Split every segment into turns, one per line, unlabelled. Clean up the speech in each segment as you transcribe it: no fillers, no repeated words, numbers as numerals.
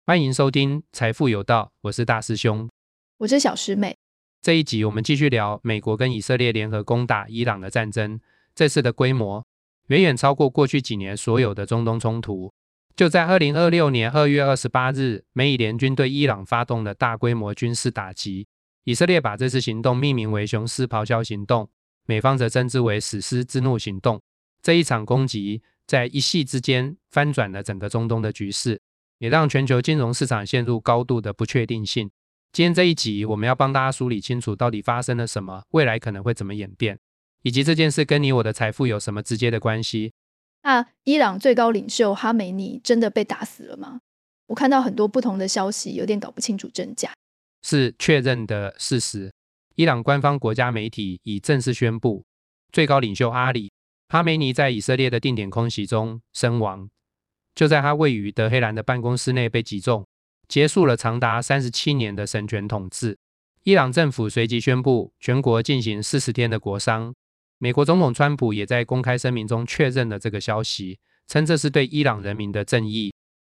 欢迎收听财富有道，我是大师兄，
我是小师妹。
这一集我们继续聊美国跟以色列联合攻打伊朗的战争，这次的规模远远超过过去几年所有的中东冲突。就在2026年2月28日，美以联军对伊朗发动了大规模军事打击，以色列把这次行动命名为雄狮咆哮行动，美方则称之为史诗之怒行动。这一场攻击在一夕之间翻转了整个中东的局势，也让全球金融市场陷入高度的不确定性。今天这一集我们要帮大家梳理清楚到底发生了什么，未来可能会怎么演变，以及这件事跟你我的财富有什么直接的关系。
伊朗最高领袖哈梅尼真的被打死了吗？我看到很多不同的消息，有点搞不清楚真假。
是确认的事实，伊朗官方国家媒体已正式宣布，最高领袖哈梅尼在以色列的定点空袭中身亡，就在他位于德黑兰的办公室内被击中，结束了长达37年的神权统治。伊朗政府随即宣布全国进行40天的国丧，美国总统川普也在公开声明中确认了这个消息，称这是对伊朗人民的正义。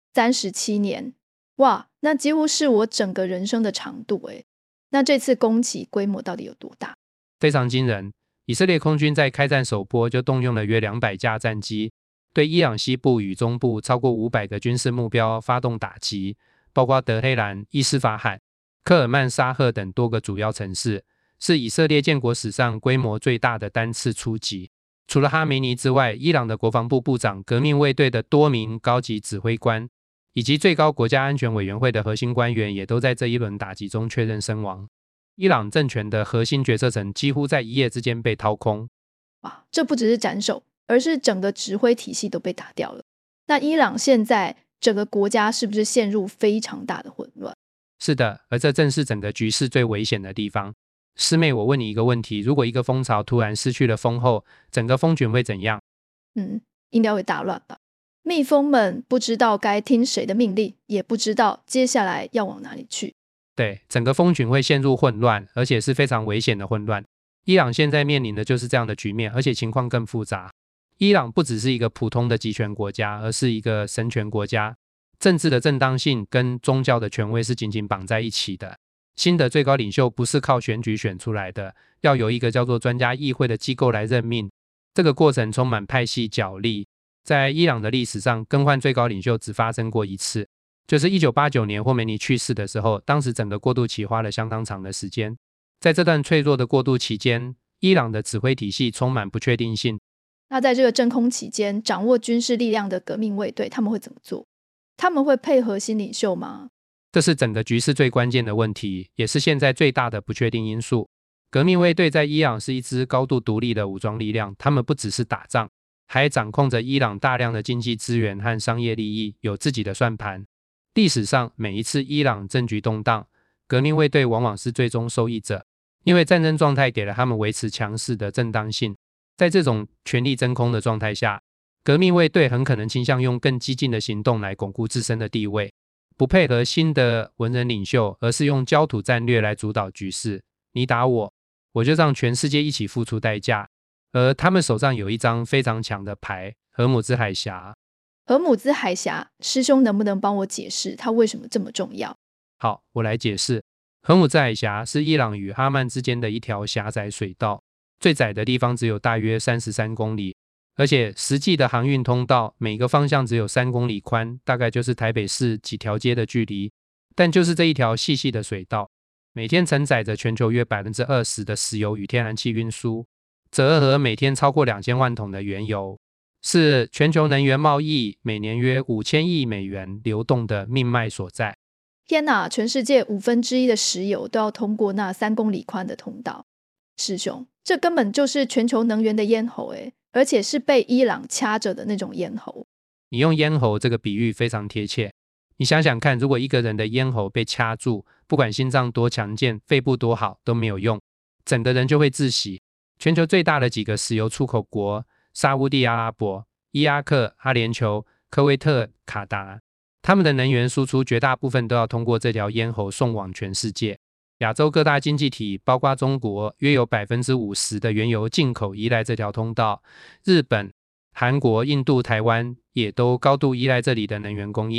37年，哇，那几乎是我整个人生的长度耶。那这次攻击规模到底有多大？
非常惊人，以色列空军在开战首波就动用了约200架战机，对伊朗西部与中部超过500个军事目标发动打击，包括德黑兰、伊斯法罕、科尔曼沙赫等多个主要城市，是以色列建国史上规模最大的单次出击。除了哈梅尼之外，伊朗的国防部部长、革命卫队的多名高级指挥官，以及最高国家安全委员会的核心官员也都在这一轮打击中确认身亡。伊朗政权的核心决策层几乎在一夜之间被掏空。
哇，这不只是斩首，而是整个指挥体系都被打掉了。那伊朗现在整个国家是不是陷入非常大的混乱？
是的，而这正是整个局势最危险的地方。师妹，我问你一个问题，如果一个风潮突然失去了风后，整个蜂群会怎样？
应该会大乱吧。蜜蜂们不知道该听谁的命令，也不知道接下来要往哪里去。
对，整个蜂群会陷入混乱，而且是非常危险的混乱。伊朗现在面临的就是这样的局面，而且情况更复杂。伊朗不只是一个普通的集权国家，而是一个神权国家，政治的正当性跟宗教的权威是紧紧绑在一起的。新的最高领袖不是靠选举选出来的，要由一个叫做专家议会的机构来任命。这个过程充满派系角力。在伊朗的历史上，更换最高领袖只发生过一次，就是1989年霍梅尼去世的时候，当时整个过渡期花了相当长的时间。在这段脆弱的过渡期间，伊朗的指挥体系充满不确定性。
那在这个真空期间，掌握军事力量的革命卫队他们会怎么做？他们会配合新领袖吗？
这是整个局势最关键的问题，也是现在最大的不确定因素。革命卫队在伊朗是一支高度独立的武装力量，他们不只是打仗，还掌控着伊朗大量的经济资源和商业利益，有自己的算盘。历史上每一次伊朗政局动荡，革命卫队往往是最终受益者，因为战争状态给了他们维持强势的正当性。在这种权力真空的状态下，革命卫队很可能倾向用更激进的行动来巩固自身的地位，不配合新的文人领袖，而是用焦土战略来主导局势。你打我，我就让全世界一起付出代价。而他们手上有一张非常强的牌——荷姆兹海峡。
荷姆兹海峡，师兄能不能帮我解释它为什么这么重要？
好，我来解释。荷姆兹海峡是伊朗与哈曼之间的一条狭窄水道，最窄的地方只有大约33公里，而且实际的航运通道每个方向只有3公里宽，大概就是台北市几条街的距离。但就是这一条细细的水道，每天承载着全球约 20% 的石油与天然气运输，折合每天超过2000万桶的原油，是全球能源贸易每年约5000亿美元流动的命脉所在。
天哪，全世界1/5的石油都要通过那3公里宽的通道。师兄，这根本就是全球能源的咽喉耶，而且是被伊朗掐着的那种咽喉。
你用咽喉这个比喻非常贴切。你想想看，如果一个人的咽喉被掐住，不管心脏多强健，肺部多好都没有用，整个人就会窒息。全球最大的几个石油出口国沙烏地阿拉伯、伊拉克、阿联酋、科威特、卡达，他们的能源输出绝大部分都要通过这条咽喉送往全世界。亚洲各大经济体包括中国，约有 50% 的原油进口依赖这条通道。日本、韩国、印度、台湾也都高度依赖这里的能源供应。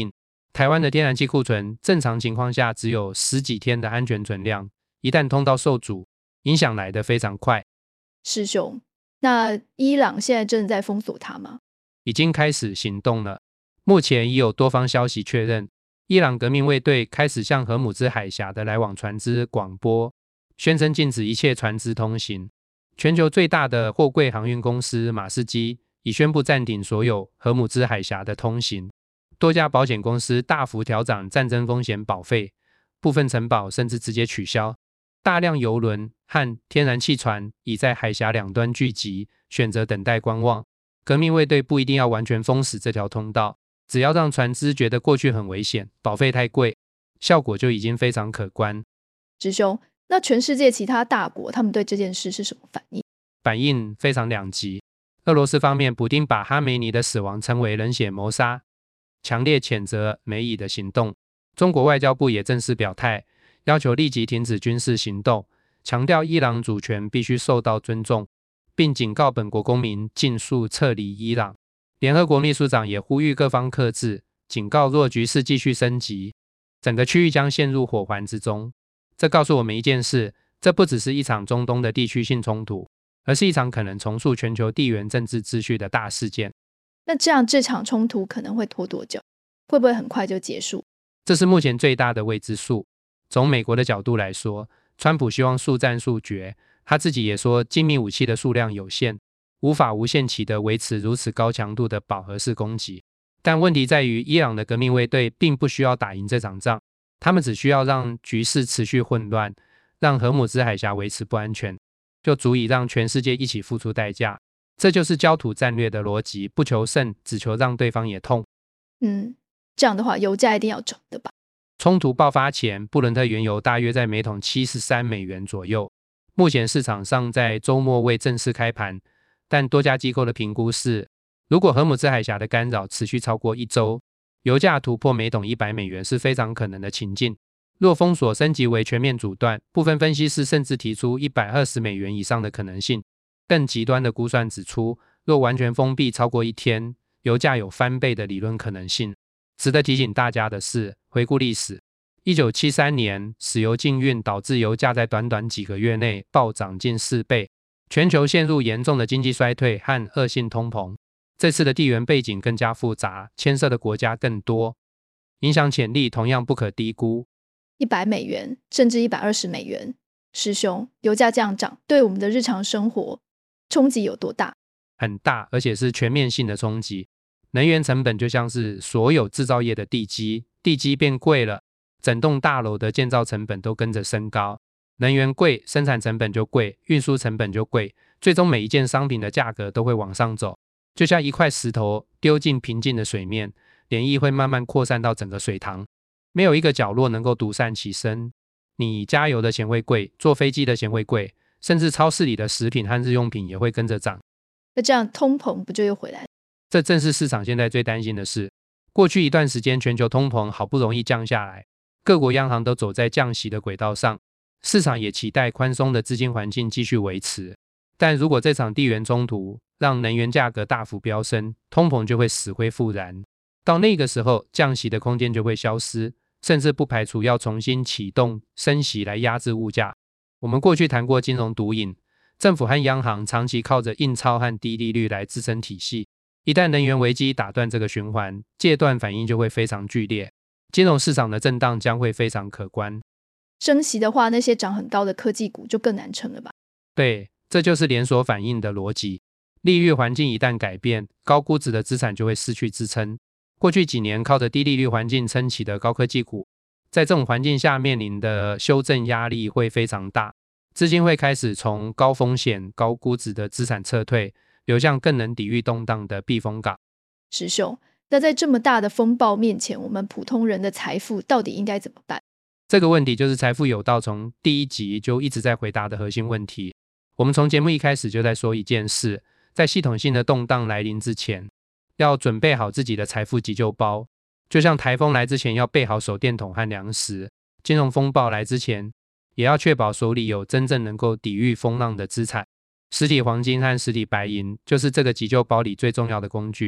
台湾的天然气库存正常情况下只有10几天的安全存量，一旦通道受阻，影响来得非常快。
师兄，那伊朗现在正在封锁它吗？
已经开始行动了。目前已有多方消息确认，伊朗革命卫队开始向荷姆兹海峡的来往船只广播，宣称禁止一切船只通行。全球最大的货柜航运公司马士基已宣布暂停所有荷姆兹海峡的通行。多家保险公司大幅调涨战争风险保费，部分承保甚至直接取消。大量邮轮和天然气船已在海峡两端聚集，选择等待观望。革命卫队不一定要完全封死这条通道，只要让船只觉得过去很危险，保费太贵，效果就已经非常可观。
师兄，那全世界其他大国他们对这件事是什么反应？
反应非常两极。俄罗斯方面，普丁把哈梅尼的死亡称为冷血谋杀，强烈谴责美以的行动。中国外交部也正式表态，要求立即停止军事行动，强调伊朗主权必须受到尊重，并警告本国公民尽速撤离伊朗。联合国秘书长也呼吁各方克制，警告若局势继续升级，整个区域将陷入火环之中。这告诉我们一件事，这不只是一场中东的地区性冲突，而是一场可能重塑全球地缘政治秩序的大事件。
那这样这场冲突可能会拖多久？会不会很快就结束？
这是目前最大的未知数。从美国的角度来说，川普希望速战速决，他自己也说精密武器的数量有限，无法无限期的维持如此高强度的饱和式攻击。但问题在于，伊朗的革命卫队并不需要打赢这场仗，他们只需要让局势持续混乱，让荷姆兹海峡维持不安全，就足以让全世界一起付出代价。这就是焦土战略的逻辑，不求胜，只求让对方也痛。
这样的话油价一定要涨的吧？
冲突爆发前，布伦特原油大约在每桶73美元左右。目前市场上在周末未正式开盘，但多家机构的评估是，如果荷姆兹海峡的干扰持续超过1周，油价突破每桶100美元是非常可能的情境。若封锁升级为全面阻断，部分分析师甚至提出120美元以上的可能性。更极端的估算指出，若完全封闭超过1天，油价有翻倍的理论可能性。值得提醒大家的是，回顾历史，1973年石油禁运导致油价在短短几个月内暴涨近4倍，全球陷入严重的经济衰退和恶性通膨。这次的地缘背景更加复杂，牵涉的国家更多，影响潜力同样不可低估。
100美元甚至120美元，师兄，油价这样涨，对我们的日常生活冲击有多大？
很大，而且是全面性的冲击。能源成本就像是所有制造业的地基，地基变贵了，整栋大楼的建造成本都跟着升高。能源贵，生产成本就贵，运输成本就贵，最终每一件商品的价格都会往上走。就像一块石头丢进平静的水面，涟漪会慢慢扩散到整个水塘，没有一个角落能够独善其身。你加油的钱会贵，坐飞机的钱会贵，甚至超市里的食品和日用品也会跟着涨。
那这样通膨不就又回来了？
这正是市场现在最担心的事。过去一段时间，全球通膨好不容易降下来，各国央行都走在降息的轨道上，市场也期待宽松的资金环境继续维持。但如果这场地缘冲突让能源价格大幅飙升，通膨就会死灰复燃。到那个时候，降息的空间就会消失，甚至不排除要重新启动升息来压制物价。我们过去谈过金融毒瘾，政府和央行长期靠着印钞和低利率来支撑体系。一旦能源危机打断这个循环，戒断反应就会非常剧烈，金融市场的震荡将会非常可观。
升息的话，那些涨很高的科技股就更难撑了吧？
对，这就是连锁反应的逻辑。利率环境一旦改变，高估值的资产就会失去支撑。过去几年靠着低利率环境撑起的高科技股，在这种环境下面临的修正压力会非常大，资金会开始从高风险、高估值的资产撤退，流向更能抵御动荡的避风港。
师兄，那在这么大的风暴面前，我们普通人的财富到底应该怎么办？
这个问题就是财富有道从第1集就一直在回答的核心问题。我们从节目一开始就在说一件事，在系统性的动荡来临之前，要准备好自己的财富急救包，就像台风来之前要备好手电筒和粮食，金融风暴来之前也要确保手里有真正能够抵御风浪的资产。实体黄金和实体白银就是这个急救包里最重要的工具。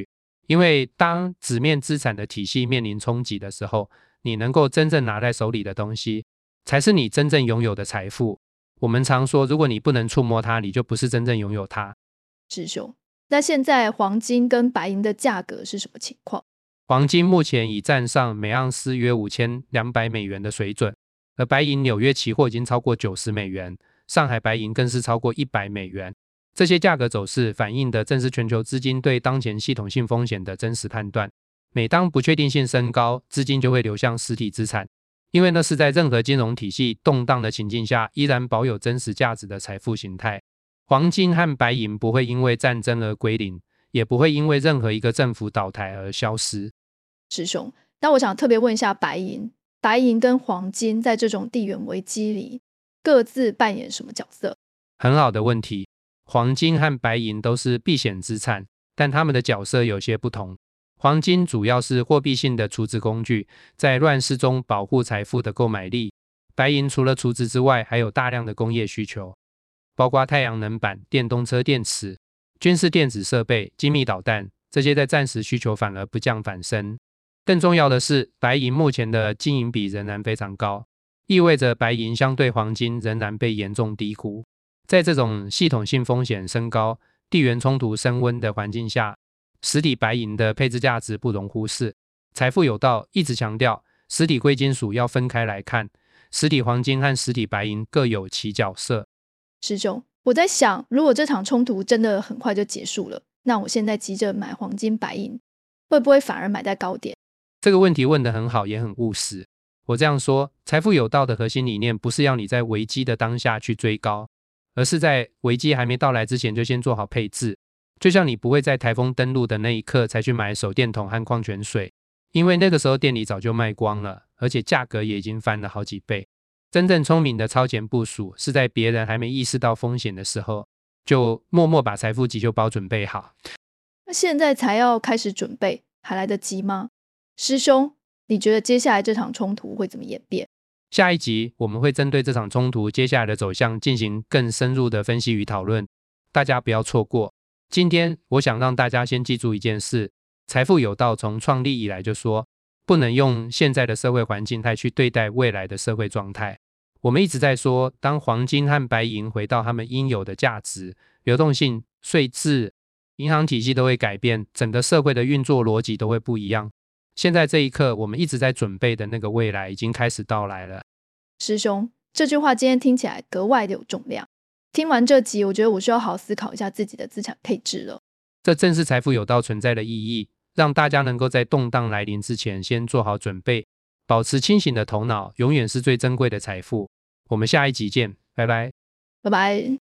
因为当纸面资产的体系面临冲击的时候，你能够真正拿在手里的东西，才是你真正拥有的财富。我们常说，如果你不能触摸它，你就不是真正拥有它。
师兄，那现在黄金跟白银的价格是什么情况？
黄金目前已站上每盎司约$5200的水准，而白银纽约期货已经超过$90，上海白银更是超过$100。这些价格走势反映的正是全球资金对当前系统性风险的真实判断。每当不确定性升高，资金就会流向实体资产，因为那是在任何金融体系动荡的情境下依然保有真实价值的财富形态。黄金和白银不会因为战争而归零，也不会因为任何一个政府倒台而消失。
师兄，那我想特别问一下白银，白银跟黄金在这种地缘危机里各自扮演什么角色？
很好的问题。黄金和白银都是避险资产，但它们的角色有些不同。黄金主要是货币性的储值工具，在乱世中保护财富的购买力。白银除了储值之外，还有大量的工业需求，包括太阳能板、电动车电池、军事电子设备、精密导弹，这些在战时需求反而不降反升。更重要的是，白银目前的金银比仍然非常高，意味着白银相对黄金仍然被严重低估。在这种系统性风险升高、地缘冲突升温的环境下，实体白银的配置价值不容忽视。财富有道一直强调，实体贵金属要分开来看，实体黄金和实体白银各有其角色。
师兄，我在想，如果这场冲突真的很快就结束了，那我现在急着买黄金白银，会不会反而买在高点？
这个问题问得很好，也很务实。我这样说，财富有道的核心理念不是要你在危机的当下去追高，而是在危机还没到来之前就先做好配置。就像你不会在台风登陆的那一刻才去买手电筒和矿泉水，因为那个时候店里早就卖光了，而且价格也已经翻了好几倍。真正聪明的超前部署是在别人还没意识到风险的时候，就默默把财富急救包准备好。
那现在才要开始准备，还来得及吗？师兄，你觉得接下来这场冲突会怎么演变？
下一集我们会针对这场冲突接下来的走向进行更深入的分析与讨论，大家不要错过。今天我想让大家先记住一件事，财富有道从创立以来就说，不能用现在的社会环境态去对待未来的社会状态。我们一直在说，当黄金和白银回到他们应有的价值，流动性、税制、银行体系都会改变，整个社会的运作逻辑都会不一样。现在这一刻，我们一直在准备的那个未来已经开始到来了。
师兄，这句话今天听起来格外的有重量。听完这集，我觉得我需要好好思考一下自己的资产配置了。
这正是财富有道存在的意义，让大家能够在动荡来临之前先做好准备，保持清醒的头脑，永远是最珍贵的财富。我们下一集见，拜拜。
拜拜。